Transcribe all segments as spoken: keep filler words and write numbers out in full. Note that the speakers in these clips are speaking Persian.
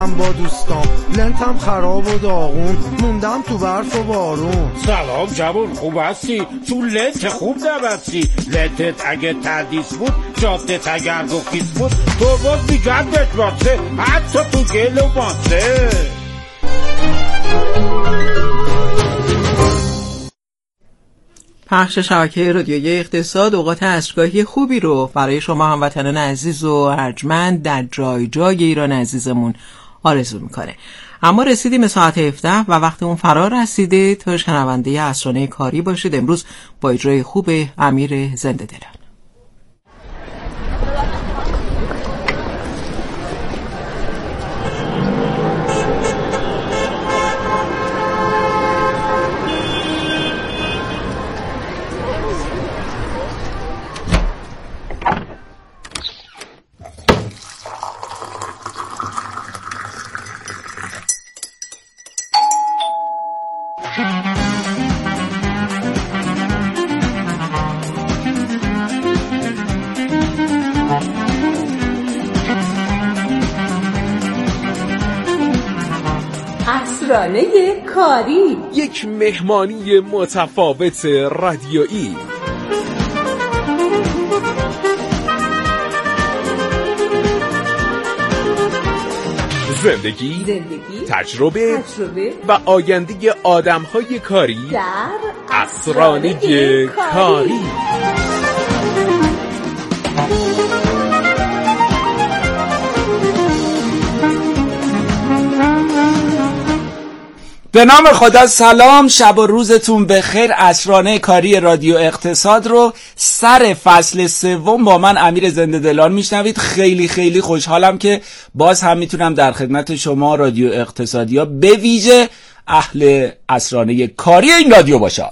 با دوستام لنتم خراب و داغون موندم تو برف و بارون. سلام جوون خوب هستی؟ تو لنت خوب نبستی. لنتت اگه تردیس بود جادت اگر گفتیس بود تو باز بیگردت باسه حتی تو گل و باسه. پخش شبکه رادیویی اقتصاد اوقات عصرگاهی خوبی رو برای شما هموطنان عزیز و ارجمند در جای جای ایران عزیزمون آرزو میکنه. اما رسیدیم به ساعت هفده و وقت اون فرار رسیده تا شنونده عصرانه کاری باشید. امروز با اجرای خوب امیر زنده دلان. عصرانه کاری، یک مهمانی متفاوت رادیویی. زندگی، زندگی، تجربه, تجربه و آینده آدم‌های کاری در عصرانه کاری, کاری. به نام خدا. سلام، شب و روزتون بخیر. عصرانه کاری رادیو اقتصاد رو سر فصل سوم با من امیر زنده دلان میشنوید. خیلی خیلی خوشحالم که باز هم میتونم در خدمت شما رادیو اقتصادیا به ویژه اهل عصرانه کاری این رادیو باشم.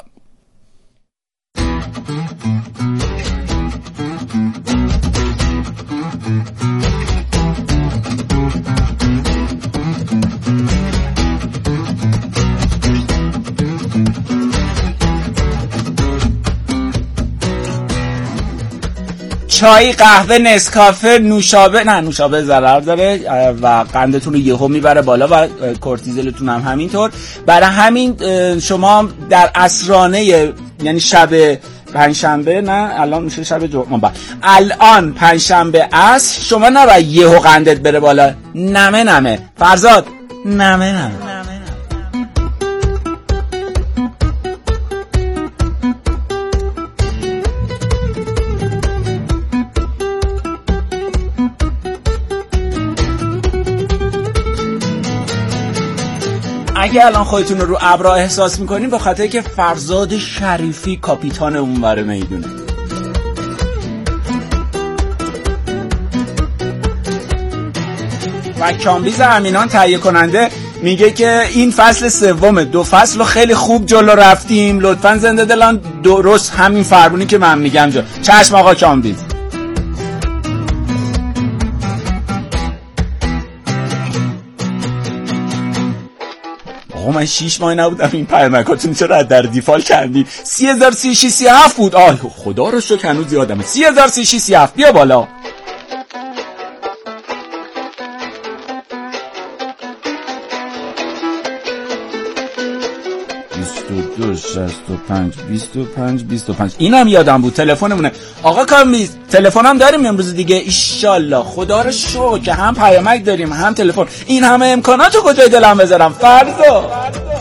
چای، قهوه، نسکافه، نوشابه، نه نوشابه ضرر داره و قندتون رو یهو میبره بالا و کورتیزولتون هم همینطور. برای همین شما در عصرانه، یعنی شب پنجشنبه، نه الان میشه شب جمعه، الان پنجشنبه عصر، شما نباید یهو قندت بره بالا. نمه نمه فرزاد، نمه نمه اگه الان خودتون رو رو ابرا احساس میکنین به خاطر که فرزاد شریفی کاپیتان اونور میدونه. و کامبیز امینان تهیه کننده میگه که این فصل سومه، دو فصل رو خیلی خوب جلو رفتیم، لطفاً زنده دلان درست همین فرمونی که من میگم جا. چشم آقا کامبیز. آقا من شیش ماه نبودم این پیامکاتون چرا در دیفال کردی؟ سی هزار سی شیش سی هفت بود. آه خدا رو شکر هنوز یادمه. سی هزار سی شیش سی هفت بیا بالا. بیست و دو شصت و پنج بیست و پنج بیست و پنج اینم یادم بود تلفنمونه. آقا کامیز تلفنم داریم امروز دیگه ایشالله. خدا رو شکر که هم پیامک داریم هم تلفن. این همه امکاناتو کجای دلم بذارم فردا.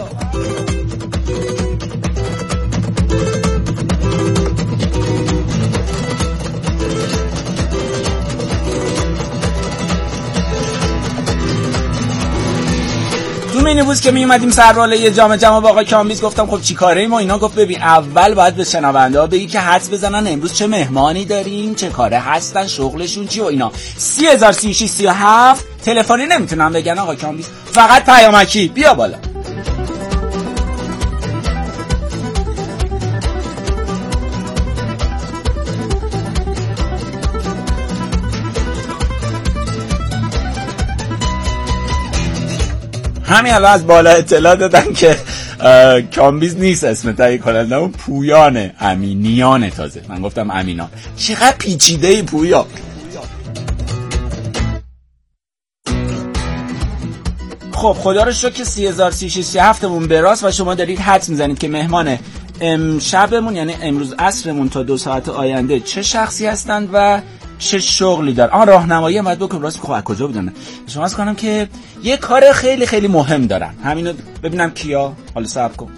تو مینیبوس که می اومدیم سرراله یه جام جام با آقا کامبیز گفتم خب چی کاره ایم و اینا. گفت ببین اول باید به شنونده ها بگی که حدس بزنن امروز چه مهمانی داریم، چه کاره هستن، شغلشون چی و اینا. سی هزار سی شیش سی هفت تلفنی نمیتونم بگن آقا کامبیز، فقط پیامکی. بیا بالا. همین الان از بالا اطلاع دادن که کامبیز نیست اسم تهیه کننده، اون پویانه، امینیانه. تازه من گفتم امینان. چقدر پیچیده ای پویا. خب خدا رو شکر که سی هزار و سیصد و سی و هفت مون براست و شما دارید حدس میزنید که مهمان امشبمون یعنی امروز عصرمون تا دو ساعت آینده چه شخصی هستند و چه شغلی دارن. آن راهنمایی باید بکنم. راست خب از کجا بدونم؟ شما از کنم که یه کار خیلی خیلی مهم دارن. همینو ببینم کیا. حالا صبر کن.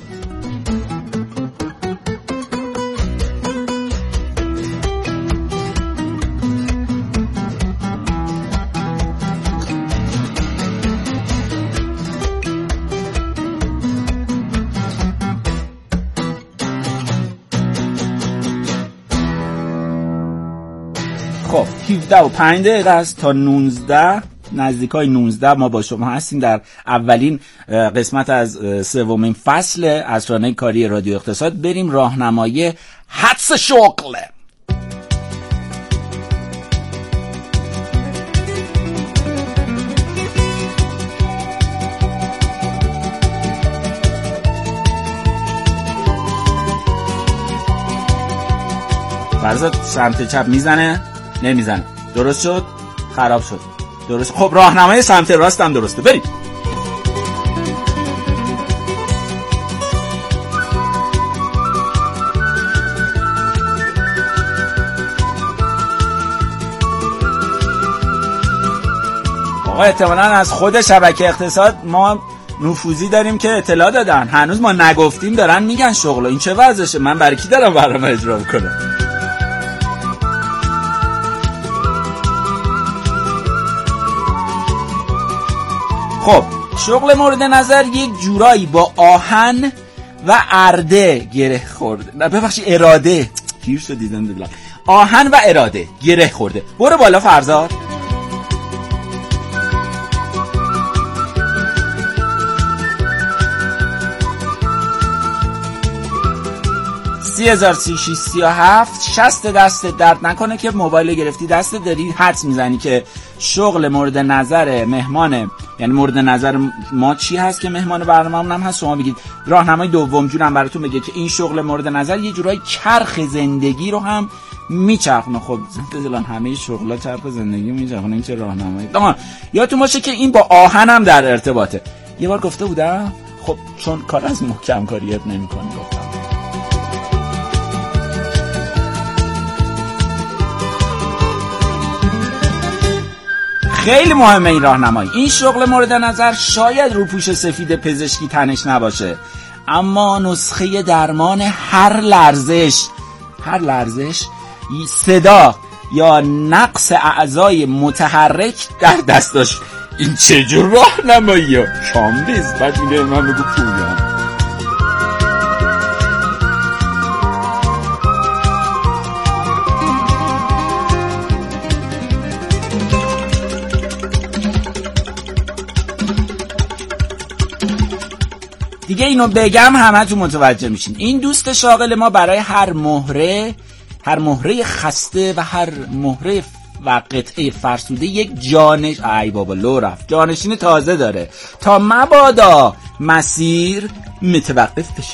خب هفده و پنج دقیقه است تا نوزده، نزدیکای نوزده ما با شما هستیم در اولین قسمت از سومین فصل اسرارنامه کاری رادیو اقتصاد. بریم راهنمایی حدس شغل. فرضت سمت چپ میزنه نمیزنه. درست شد؟ خراب شد. درست. خب راهنمای سمت راست هم درسته. بریم. آقا احتمالاً از خود شبکه اقتصاد ما نفوذی داریم که اطلاع دادن. هنوز ما نگفتیم دارن میگن شغل. این چه وضعشه؟ من برای کی دارم برنامه اجرا کنم؟ خب شغل مورد نظر یک جورایی با آهن و ارده گره خورده. نه ببخشید اراده. گیر شد دیدن دلم. آهن و اراده گره خورده. برو بالا فرزاد. سی هزار و سیصد و سی و هفت شصت دست درد نکنه که موبایل گرفتی دست داری حدس میزنی که شغل مورد نظر مهمان، یعنی مورد نظر ما چی هست که مهمان برنامه‌مون هم هست. شما بگید راهنمای دوم جورم براتون بگه که این شغل مورد نظر یه جورایی چرخ زندگی رو هم میچرخونه. خب دلان همه شغلا چرخ زندگی میچرخونه. این چه راهنمایی؟ آها یادتون باشه که این با آهن هم در ارتباطه. یه بار گفته بودم. خب چون کار از محکم کاریت نمی‌کنه گفتم. خیلی مهمه این راهنمایی. این شغل مورد نظر شاید روپوش سفید پزشکی تنش نباشه، اما نسخه درمان هر لرزش هر لرزش صدا یا نقص اعضای متحرک در دست داشت. این چجور راهنماییه؟ کامبیز بعد میگه من بگو پویان. دیگه اینو بگم همتون متوجه میشین. این دوست شاغل ما برای هر مهره هر مهره خسته و هر مهره و قطعه فرسوده یک جانش ای بابا لو رفت جانشین تازه داره تا مبادا مسیر متوقف بشه.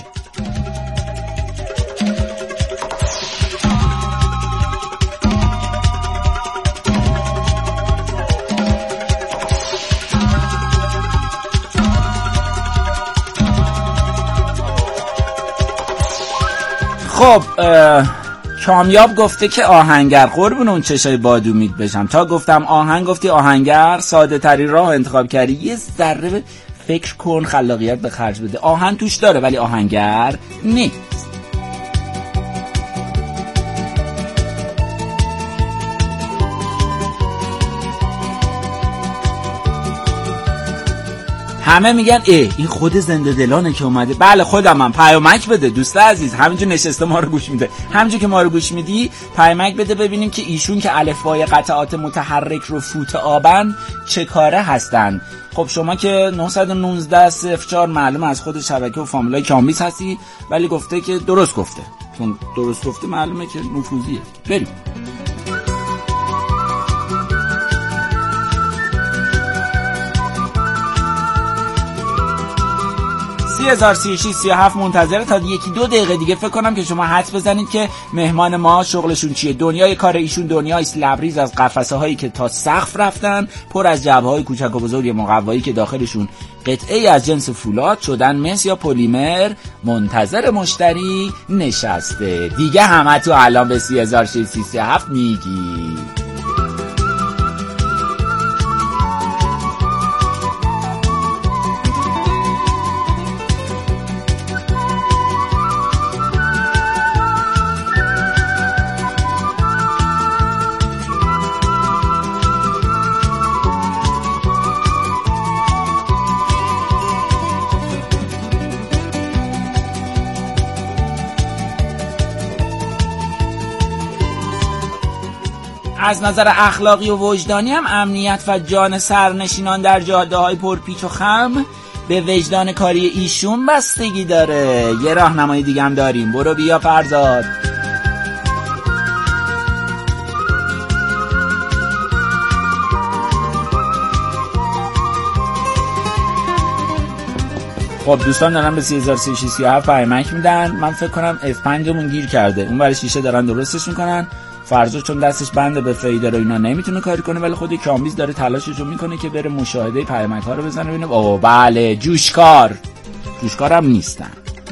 خب کامیاب گفته که آهنگر. قربون اون چشای بادومیت بشم. تا گفتم آهنگ گفتی آهنگر. ساده تری راه انتخاب کردی. یه ذره فکر کن، خلاقیت به خرج بده. آهن توش داره ولی آهنگر نیست. همه میگن ای این خود زنده دلانه که اومده. بله خودم هم. پیامک بده دوست عزیز. همینجور نشسته ما رو گوش میده. همینجور که ما رو گوش میدی پیامک بده ببینیم که ایشون که الفبای قطعات متحرک رو فوت آبن چه کاره هستن. خب شما که نه یک نه صفر چهار معلوم از خود شبکه و فامیلای کامبیز هستی، ولی گفته که درست گفته. چون درست گفته معلومه که نفوذیه. بریم. سی سی هزار سی و شش سی و هفت منتظره تا یکی دو دقیقه دیگه فکر کنم که شما حدس بزنید که مهمان ما شغلشون چیه. دنیای کار ایشون دنیای لبریز از قفسه هایی که تا سقف رفتن، پر از جعبه های کوچک و بزرگ مقوایی که داخلشون قطعه از جنس فولاد شدن مس یا پلیمر، منتظر مشتری نشسته. دیگه همه تو الان به سی هزار ششصد و سی و هفت میگی. از نظر اخلاقی و وجدانی هم امنیت و جان سرنشینان در جاده‌های پرپیچ و خم به وجدان کاری ایشون بستگی داره. یه راهنمای دیگه هم داریم، برو بیا فرزاد. خب دوستان دارن به سی هزار سیصد و سی و هفت پیامک میدن. من فکر کنم اف پنج مون گیر کرده، اون برای شیشه دارن درستش میکنن. فرزاد چون دستش بنده به فیدر و اینا نمیتونه کاری کنه، ولی خود کامبیز داره تلاششو میکنه که بره مشاهده پیامک ها رو بزنه ببینه. اوه بله جوشکار جوشکارم نیستن.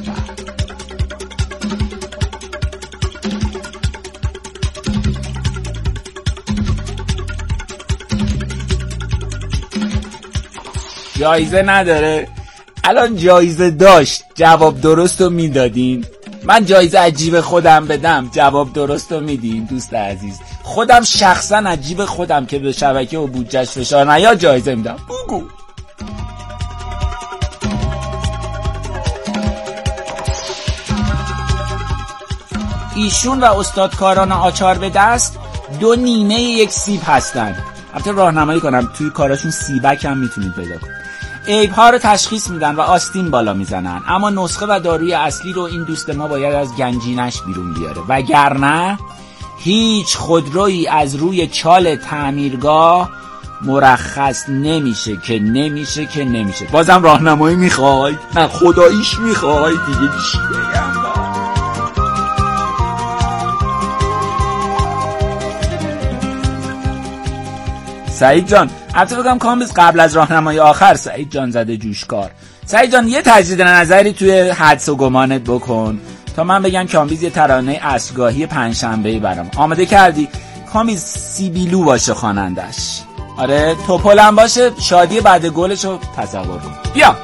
جایزه نداره. الان جایزه داشت جواب درست رو میدادین. من جایزه عجیب خودم بدم جواب درست رو میدین. دوست عزیز خودم شخصا عجیب خودم که به شبکه و بودجهش فشار نیا جایزه میدم. بگو ایشون و استادکاران آچار به دست دو نیمه یک سیب هستن. البته راهنمایی کنم توی کاراشون سیبک هم میتونید پیدا کنید. عیب‌ها رو تشخیص میدن و آستین بالا میزنن، اما نسخه و داروی اصلی رو این دوست ما باید از گنجینش بیرون بیاره، وگرنه هیچ خودرویی از روی چال تعمیرگاه مرخص نمیشه که نمیشه که نمیشه. بازم راهنمایی میخوای؟ نه خداییش میخوای دیگه چی بگم؟ سعید جان البته بگم کامبیز قبل از راهنمای آخر سعید جان زده جوشکار. سعید جان یه تجدید نظری توی حدس و گمانت بکن تا من بگم کامبیز یه ترانه عصرگاهی پنجشنبه‌ای برام آماده کردی. کامبیز سیبیلو باشه خوانندش، آره توپلم باشه، شادی بعد گلشو تصور کن. بیا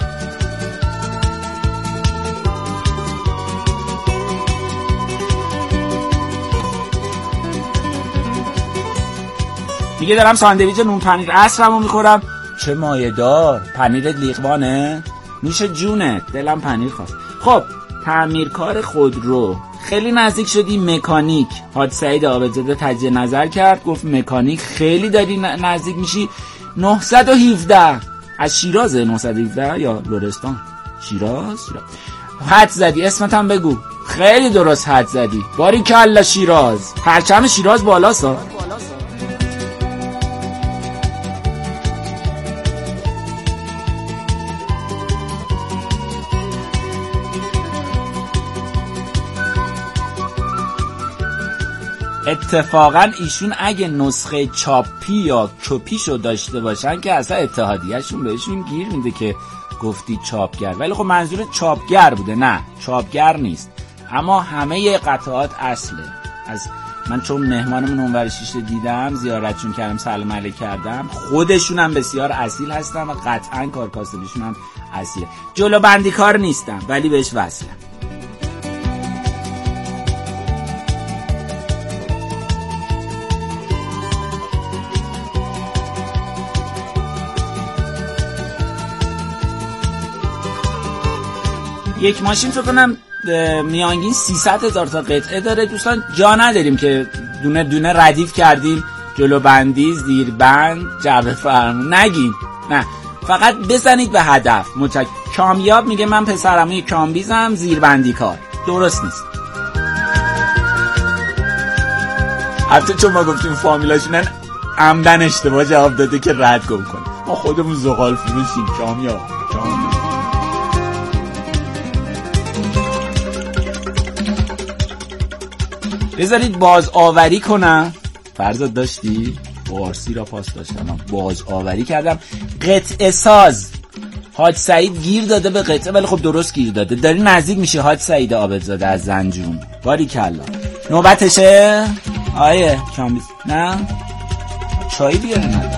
دیگه دارم ساندویچ نون پنیر عصرمو میخورم. چه مایه‌دار، پنیر لیقوانه، نوش جونه، دلم پنیر خواست. خب تعمیرکار خودرو خیلی نزدیک شدی. مکانیک حاج سعید عابدزاده تجدید نظر کرد، گفت مکانیک خیلی داری نزدیک میشی. نهصد و هفده از شیرازه. نهصد و هفده یا لرستان؟ شیراز. شیراز حد زدی، اسمت هم بگو. خیلی درست حد زدی، باریکلا شیراز. پرچم شیراز بالاست. اتفاقا ایشون اگه نسخه چاپی یا کپیشو داشته باشن که اصلا اتحادیهشون بهشون گیر میده که گفتی چاپگر، ولی خب منظور چاپگر بوده. نه چاپگر نیست، اما همه قطعات اصله. از من چون مهمانمون اونور شیشه دیدم، زیارتشون کردم، سلام علیک کردم، خودشون هم بسیار اصیل هستن و قطعا کارکاسبیشون هم اصیله. جلو بندی کار نیستم ولی بهش وصلم. یک ماشین فکر کنم میانگین سیصد هزار تا قطعه داره. دوستان جا نداریم که دونه دونه ردیف کردیم، جلو بندی، زیر بند، جعبه فرمون نگیم، نه فقط بزنید به هدف. متشکرم. کامیاب میگه من پسرموی کامبیزم، زیر بندی کار. درست نیست. البته چون ما گفتیم فامیلاشونن عمدن اشتباه جواب داده که رد گم کنه. ما خودمون زغال فروشیم. کامیاب کامیاب بذارید باز آوری کنم. فرضت داشتی؟ فارسی را پاس داشتم، باز آوری کردم. قطعه ساز حاج سعید گیر داده به قطعه، ولی خب درست گیر داده. داری نزدیک میشی حاج سعید عابدزاده از زنجون. باریکلا. نوبتشه؟ آیه کامیز نه؟ چایی بیاره ندارم.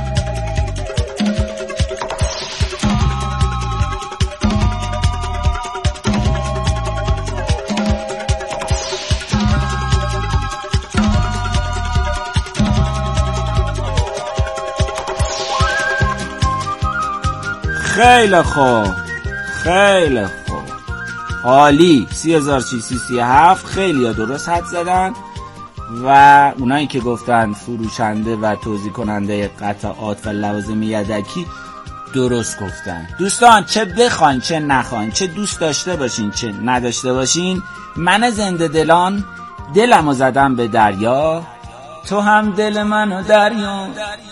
خیلی خوب خیلی خوب عالی. سی هزار چیسی سی هفت. خیلی ها درست حد زدن و اونایی که گفتن فروشنده و توزیع کننده قطعات و لوازم یدکی درست گفتن. دوستان چه بخواین چه نخواین، چه دوست داشته باشین چه نداشته باشین، من زنده دلان دلمو زدم به دریا، تو هم دل منو دریا.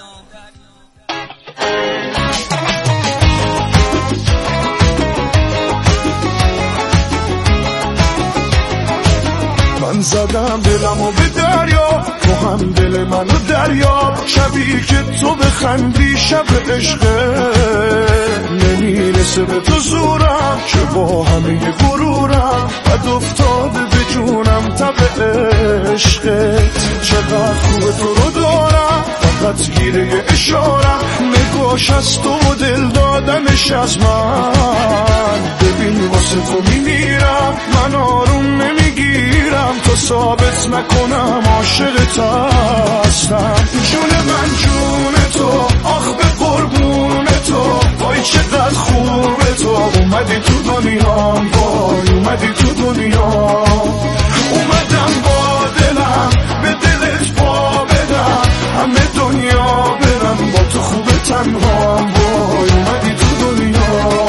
من زدم دلمو به دریا، تو هم دل منو دریا. شبی که تو بخندی شب عشقه، نمیرسه به تو زورم که با همه غرورم بد افتاده به جونم تب عشقت. چقدر خوبه تو رو دارم، فقط گیره اشارم، نگاش از تو و دل دادنش از من. ببین واسه تو میمیرم، من آروم نمیگیرم تا ثابت نکنم عاشقت هستم. جون من جون تو، آخ به قربون تو، وای چقدر خوبه تو. اومدی تو دنیا، وای اومدی تو دنیا. اومدم با دلم به دلت پا بدم، همه دنیا برم با تو خوبه تنها. وای اومدی تو دنیا.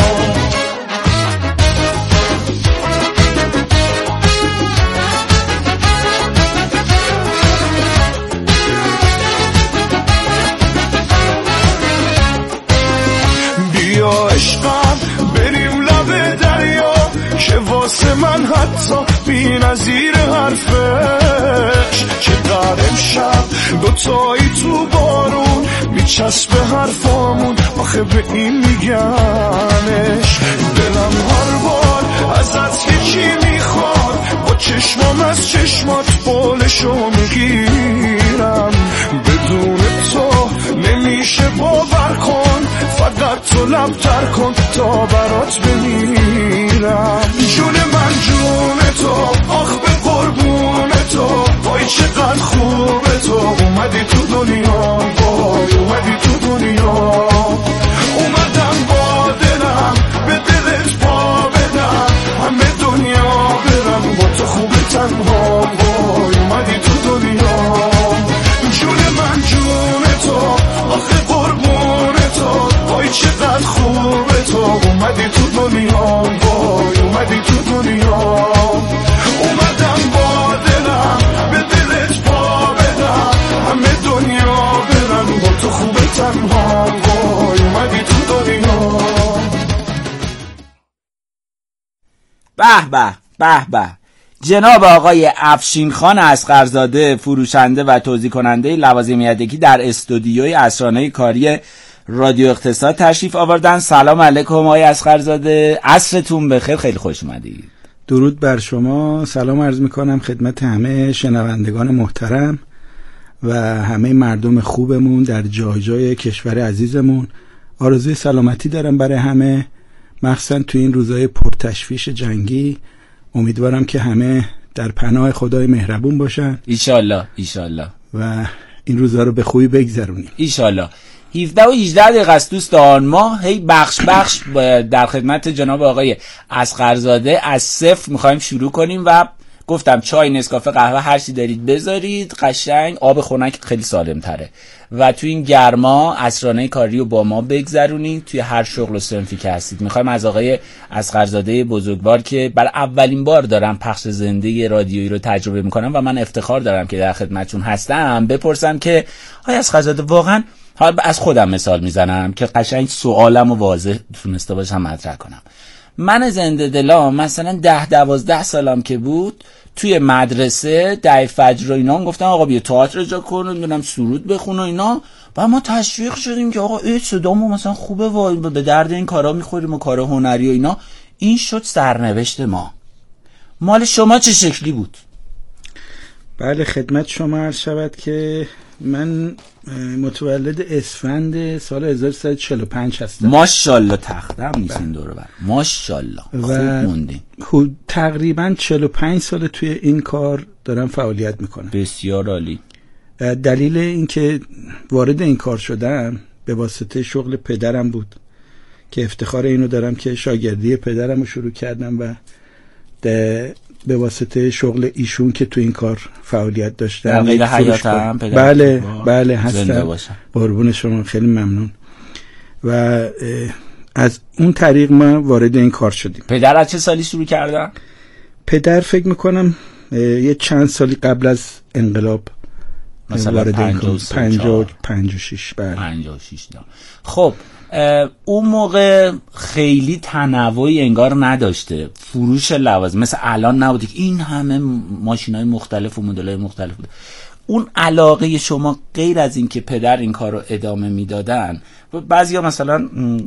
بیا عشقم بریم لب دریا، که واسه من حتی بی نظیر حرفش. چقدر امشب دوتایی تو بارون میچسبه حرفامون، آخه به این میگنش. دلم هر بار ازت یکی میخواد، با چشمام از چشمات بالشو میگیرم. بدون تو نمیشه باور کن، فقط تو لب تر کن تا برات بمیرم. جون من جون تو، آخ به قربون تو، وای چقدر خوبه تو. اومدی تو دنیا، وای اومدی تو دنیا. اومدم با دلم به دلت پا بدم، همه دنیا برم با تو خوبه تنها. وای اومدی تو دنیا. جون من جون تو، آخه قربون تو، وای چقدر خوبه تو. اومدی تو دنیا، وای اومدی تو دنیا. اومدم با دلم به دلت پا بدم، همه دنیا برم با تو خوبه تنها. وای اومدی تو دنیا. به به به به. جناب آقای افشین خان اصغرزاده، فروشنده و توزیع کننده لوازم یدکی در استودیوی اسرانه کاری رادیو اقتصاد تشریف آوردن. سلام علیکم آقای اصغرزاده، عصرتون بخیر، خیلی خوش اومدید. درود بر شما، سلام عرض میکنم خدمت همه شنوندگان محترم و همه مردم خوبمون در جای جای کشور عزیزمون. آرزوی سلامتی دارم برای همه، مخصوصا تو این روزهای پرتشویش جنگی. امیدوارم که همه در پناه خدای مهربون باشن ایشالله ایشالله و این روزها رو به خوبی بگذرونیم ایشالله. هفده و هجده دقیقه است دوستان، ما هی بخش بخش در خدمت جناب آقای اصغرزاده از صفر میخوایم شروع کنیم و گفتم چای، نسکافه، قهوه، هر چی دارید بذارید، قشنگ آب خنک خیلی سالم تره و تو این گرما عصرانه کاری رو با ما بگذرونید توی هر شغل و صنفی که هستید. میخوایم از آقای اصغرزاده بزرگوار که بر اولین بار دارم پخش زنده رادیویی رو تجربه میکنم و من افتخار دارم که در خدمتشون هستم، بپرسم که آقای اصغرزاده واقعا، حالا از خودم مثال میزنم که قشنگ سوالم و واضح تونسته باشم مطرح کنم، من زنده دلا مثلا ده دوازده سالم که بود توی مدرسه ده فجر و اینا گفتن آقا بیا تئاتر اجرا کن، نمیدونم سرود بخون و اینا، و ما تشویق شدیم که آقا ای صدامو مثلا خوبه و به درد این کارا میخوریم و کار هنری و اینا. این شد سرنوشت ما. مال شما چه شکلی بود؟ بله خدمت شما عرض شود که من متولد اسفند سال هزار و سیصد و چهل و پنج هستم. ماشاءالله تختم نیستین دوره بر ماشاءالله خوب موندین. تقریبا چهل و پنج سال توی این کار دارم فعالیت میکنم. بسیار عالی. دلیل اینکه وارد این کار شدم به واسطه شغل پدرم بود که افتخار اینو دارم که شاگردی پدرم رو شروع کردم و به واسطه شغل ایشون که تو این کار فعالیت داشتم. غیر حیات هم پدر. بله بله هستم. قربون شما، خیلی ممنون. و از اون طریق ما وارد این کار شدیم. پدر از چه سالی شروع کردن؟ پدر فکر میکنم یه چند سالی قبل از انقلاب مثلا وارد این کار پنجاه پنجاه و شش. بله پنجاه و شش. خب اون موقع خیلی تنوعی انگار نداشته فروش لوازم، مثل الان نبوده که این همه ماشینای مختلف و مدل‌های مختلف بوده. اون علاقه شما غیر از این که پدر این کار رو ادامه میدادن، بعضیا مثلا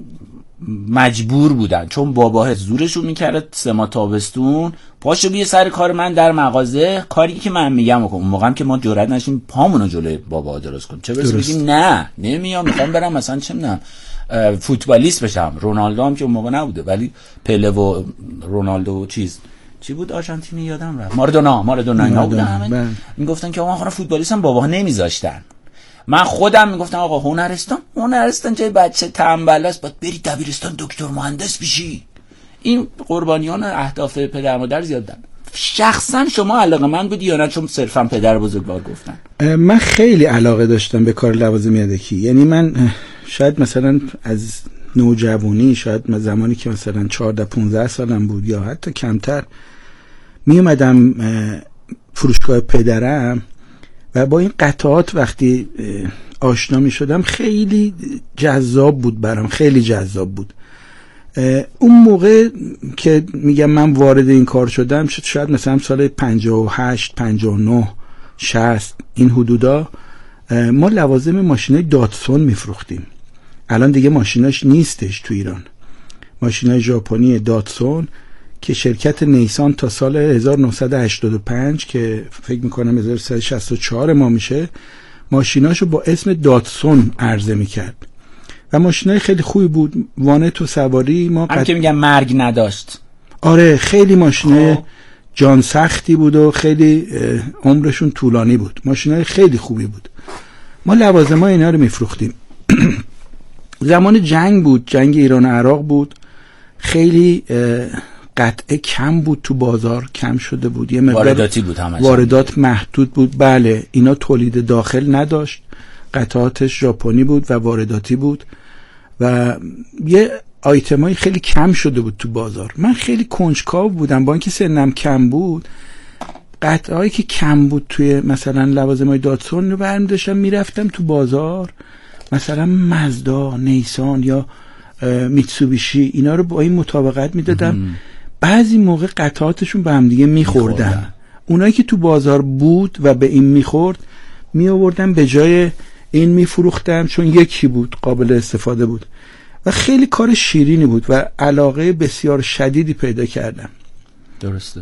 مجبور بودن چون بابا زورشون میکرد سه ماه تابستون پاشو بیا سر کار من در مغازه، کاری که من میگم بکن. اون موقع هم که ما جرئت نشیم پامونو جلوی بابا درست کنیم، چه برسه بگیم نه نمیام میخوام برم مثلا چه میدونم فوتبالیست بشم. رونالدو هم که اون موقع نبوده ولی پله و رونالدو و چیز چی بود آرژانتینی یادم رفت، مارادونا مارادونا اینا بودن همه میگفتن که آقا فوتبالیستم، باباها نمیذاشتن. من خودم میگفتم آقا هنرستان هنرستان جای بچه تنبل است، باید بری دبیرستان دکتر مهندس بشی. این قربانیان اهداف پدر مادر زیاد دادن. شخصا شما علاقه من بودی یا نه چون صرفا پدر بزرگوار گفتن؟ من خیلی علاقه داشتم به کار لوازم یدکی. یعنی من شاید مثلا از نوجوانی، شاید زمانی که مثلا چهارده پانزده سالم بود یا حتی کمتر، می اومدم فروشگاه پدرم و با این قطعات وقتی آشنا می شدم خیلی جذاب بود برام، خیلی جذاب بود. اون موقع که میگم من وارد این کار شدم شد شاید مثلا سال پنجاه و هشت پنجاه و نه شصت این حدودا، ما لوازم ماشینای داتسون میفروختیم. الان دیگه ماشیناش نیستش تو ایران. ماشینای ژاپنی داتسون که شرکت نیسان تا سال هزار و نهصد و هشتاد و پنج که فکر میکنم هزار و سیصد و شصت و چهار ما میشه، ماشیناشو با اسم داتسون عرضه میکرد و ماشینای خیلی خوبی بود. وانت و سواری ما هم قد... که میگن مرگ نداشت. آره خیلی ماشینای جان سختی بود و خیلی عمرشون طولانی بود. ماشینای خیلی خوبی بود. ما لوازمای اینا رو میفروختیم. زمان جنگ بود، جنگ ایران و عراق بود، خیلی قطعه کم بود تو بازار، کم شده بود، یه مقدار وارداتی بود، همه واردات محدود بود. بله اینا تولید داخل نداشت، قطعاتش ژاپنی بود و وارداتی بود و یه آیتمای خیلی کم شده بود تو بازار. من خیلی کنجکاو بودم با اینکه سنم کم بود، قطعه‌ای که کم بود توی مثلا لوازمای داتسون رو برمی داشتم میرفتم تو بازار، مثلا مازدا، نیسان یا میتسوبیشی، اینا رو با این مطابقت میدادم. بعضی موقع قطعاتشون به هم دیگه میخوردن. اونایی که تو بازار بود و به این میخورد می آوردم به جای این میفروختم، چون یکی بود قابل استفاده بود و خیلی کار شیرینی بود و علاقه بسیار شدیدی پیدا کردم. درسته.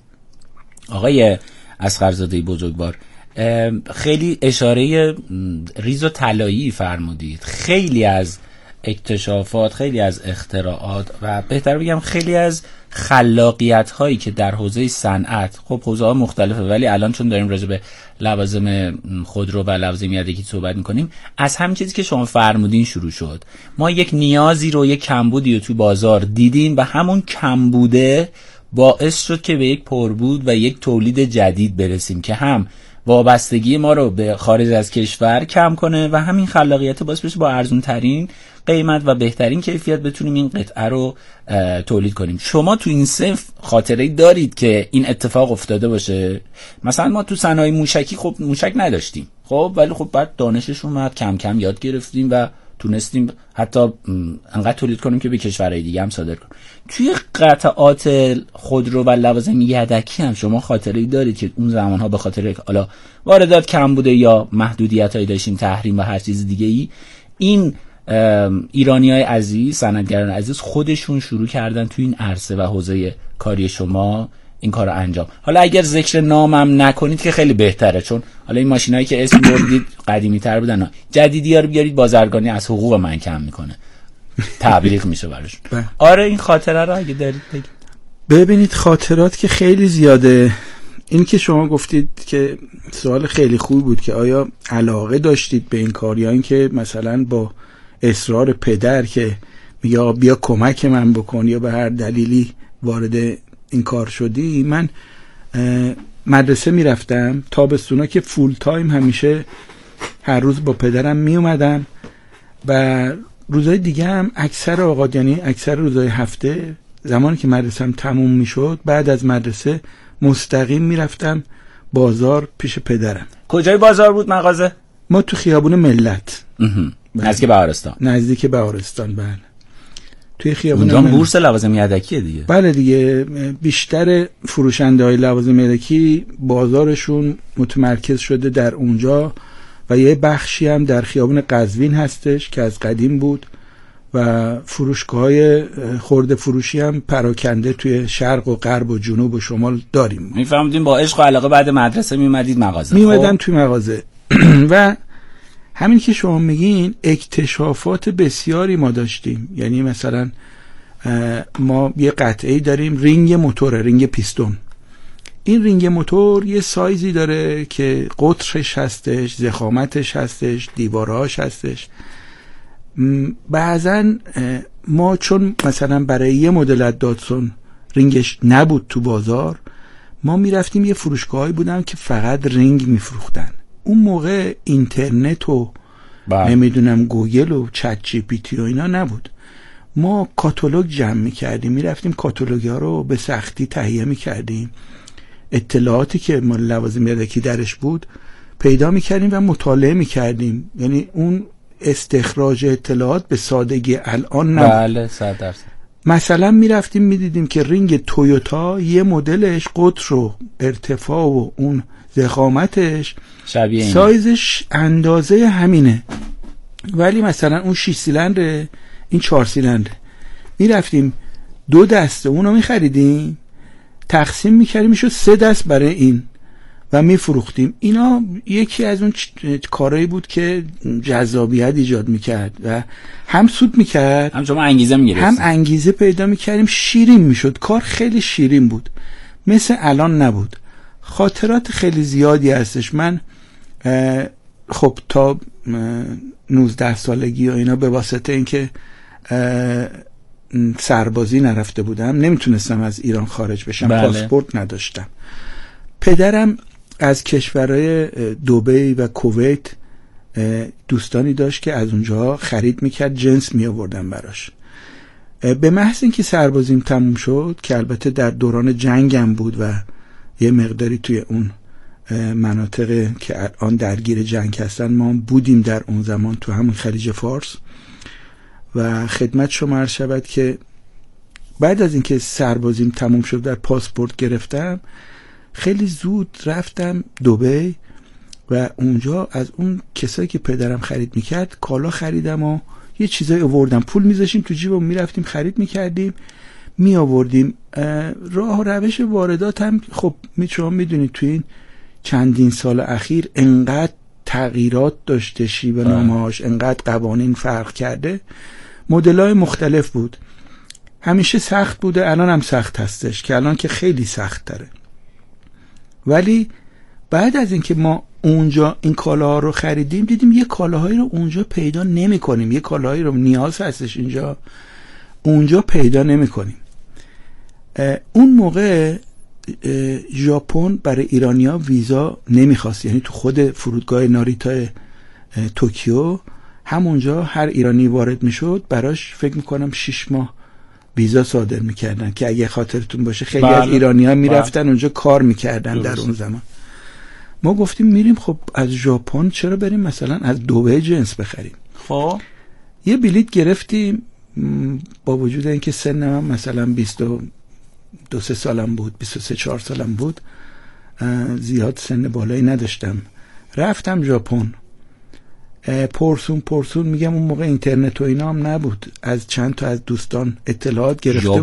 آقای اصغرزاده بزرگوار، خیلی اشاره ریز و طلایی فرمودید. خیلی از اکتشافات، خیلی از اختراعات و بهتر بگم خیلی از خلاقیت هایی که در حوزه صنعت، خب حوزه ها مختلفه ولی الان چون داریم راجع به لوازم خودرو و لوازم یدکی صحبت میکنیم، از همین چیزی که شما فرمودین شروع شد. ما یک نیازی رو، یک کمبودی رو تو بازار دیدیم و همون کمبوده باعث شد که به یک پربود و یک تولید جدید برسیم که هم وابستگی ما رو به خارج از کشور کم کنه و همین خلاقیت باعث بشه با ارزون ترین قیمت و بهترین کیفیت بتونیم این قطعه رو تولید کنیم. شما تو این صنف خاطره‌ای دارید که این اتفاق افتاده باشه؟ مثلا ما تو صنایع موشکی خب موشک نداشتیم، خب ولی خب بعد دانشش اومد، کم کم یاد گرفتیم و تونستیم حتی انقدر تولید کنیم که به کشورهای دیگه هم صادر کنیم. توی قطعات خودرو و لوازم یدکی هم شما خاطره‌ای دارید که اون زمانها به خاطر حالا واردات کم بوده یا محدودیتایی داشتیم، تحریم و هر چیز دیگه ای، این ایرانیای عزیز، صنعتگران عزیز خودشون شروع کردن توی این عرصه و حوزه کاری شما این کارو انجام. حالا اگر ذکر نامم نکنید که خیلی بهتره، چون حالا این ماشینایی که اسم بردید قدیمی تر بودن، جدیدی ها رو بیارید بازرگانی از حقوق من کم میکنه، تبلیغ میشه براشون. آره این خاطره رو اگه دارید بگید. ببینید خاطرات که خیلی زیاده. این که شما گفتید که سوال خیلی خوب بود که آیا علاقه داشتید به این کار یا این که مثلا با اصرار پدر که میگه بیا کمک من بکن یا به هر دلیلی وارد این کار شدی. من مدرسه میرفتم تابستونا که فول تایم، همیشه هر روز با پدرم می اومدم و روزهای دیگه هم اکثر اوقات، یعنی اکثر روزهای هفته زمانی که مدرسه‌ام تموم میشد بعد از مدرسه مستقیم میرفتم بازار پیش پدرم. کجای بازار بود مغازه؟ ما تو خیابون ملت نزدیک بهارستان. نزدیک بهارستان بله. توی خیابون اونجا بورس لوازم یدکیه دیگه. بله دیگه، بیشتر فروشنده های لوازم یدکی بازارشون متمرکز شده در اونجا و یه بخشی هم در خیابون قزوین هستش که از قدیم بود و فروشگاه‌های خرده فروشی هم پراکنده توی شرق و غرب و جنوب و شمال داریم. میفهمدین با عشق و علاقه بعد مدرسه میومدید مغازه. میومدم توی مغازه و همین که شما میگین اکتشافات بسیاری ما داشتیم. یعنی مثلا ما یه قطعه‌ای داریم، رینگ موتور، رینگ پیستون. این رینگ موتور یه سایزی داره که قطرش هستش، ضخامتش هستش، دیوارهاش هستش. بعضن ما چون مثلا برای یه مدل از داتسون رینگش نبود تو بازار، ما میرفتیم یه فروشگاهی بودن که فقط رینگ میفروختن. اون موقع اینترنت و با. نمیدونم گوگل و چت جی پی تی و اینا نبود. ما کاتالوگ جمع میکردیم، میرفتیم کاتالوگ ها رو به سختی تهیه میکردیم، اطلاعاتی که ما لوازم یدکی درش بود پیدا میکردیم و مطالعه میکردیم. یعنی اون استخراج اطلاعات به سادگی الان نبود. بله صد درصد. مثلا میرفتیم میدیدیم که رینگ تویوتا یه مدلش قطر و ارتفاع و اون ضخامتش شبیه این. سایزش اندازه همینه، ولی مثلا اون شش سیلندره این چهار سیلندره. میرفتیم دو دسته اونو میخریدیم، تقسیم میکردیم میشد سه دست برای این و میفروختیم. اینا یکی از اون کارهایی بود که جذابیت ایجاد میکرد و هم سود میکرد، هم شما انگیزه میگرفتید، هم انگیزه پیدا میکردیم. شیرین میشد کار، خیلی شیرین بود، مثل الان نبود. خاطرات خیلی زیادی هستش. من خب تا نوزده سالگی و اینا به واسطه اینکه سربازی نرفته بودم نمیتونستم از ایران خارج بشم. بله. پاسپورت نداشتم. پدرم از کشورهای دبی و کویت دوستانی داشت که از اونجا خرید میکرد، جنس می آوردن براش. به محض اینکه سربازیم تموم شد که البته در دوران جنگم بود و یه مقداری توی اون مناطق که الان درگیر جنگ هستن ما بودیم در اون زمان تو همون خلیج فارس و خدمت شما عرض شود که بعد از اینکه سربازیم تموم شد در پاسپورت گرفتم، خیلی زود رفتم دبی و اونجا از اون کسایی که پدرم خرید میکرد کالا خریدم و یه چیزایی آوردم، پول میذاشیم تو جیبم، میرفتیم خرید میکردیم می آوردیم. راه و روش واردات هم خب می شما میدونید تو این چندین سال اخیر انقدر تغییرات داشته، شیوه نامه‌هاش انقدر قوانین فرق کرده، مدل‌های مختلف بود. همیشه سخت بوده، الان هم سخت هستش که الان که خیلی سخت تره. ولی بعد از اینکه ما اونجا این کالاها رو خریدیم دیدیم یه کالاهایی رو اونجا پیدا نمی کنیم، یه کالاهایی رو نیاز هستش اینجا اونجا پیدا نمی کنیم. اون موقع ژاپن برای ایرانیا ویزا نمیخواست، یعنی تو خود فرودگاه ناریتا توکیو همونجا هر ایرانی وارد میشد براش فکر میکنم شش ماه ویزا صادر میکردن که اگه خاطرتون باشه خیلی بله. از ایرانی‌ها میرفتن بله. اونجا کار میکردن در اون زمان. ما گفتیم میریم خب از ژاپن چرا بریم مثلا از دبی جنس بخریم. خب یه بلیت گرفتیم، با وجود اینکه سنم مثلا بیست و دو سه سالم بود، بیست و سه چهار سالم بود، زیاد سن بالایی نداشتم. رفتم ژاپن، پرسون پرسون میگم اون موقع اینترنت و اینا هم نبود، از چند تا از دوستان اطلاعات گرفته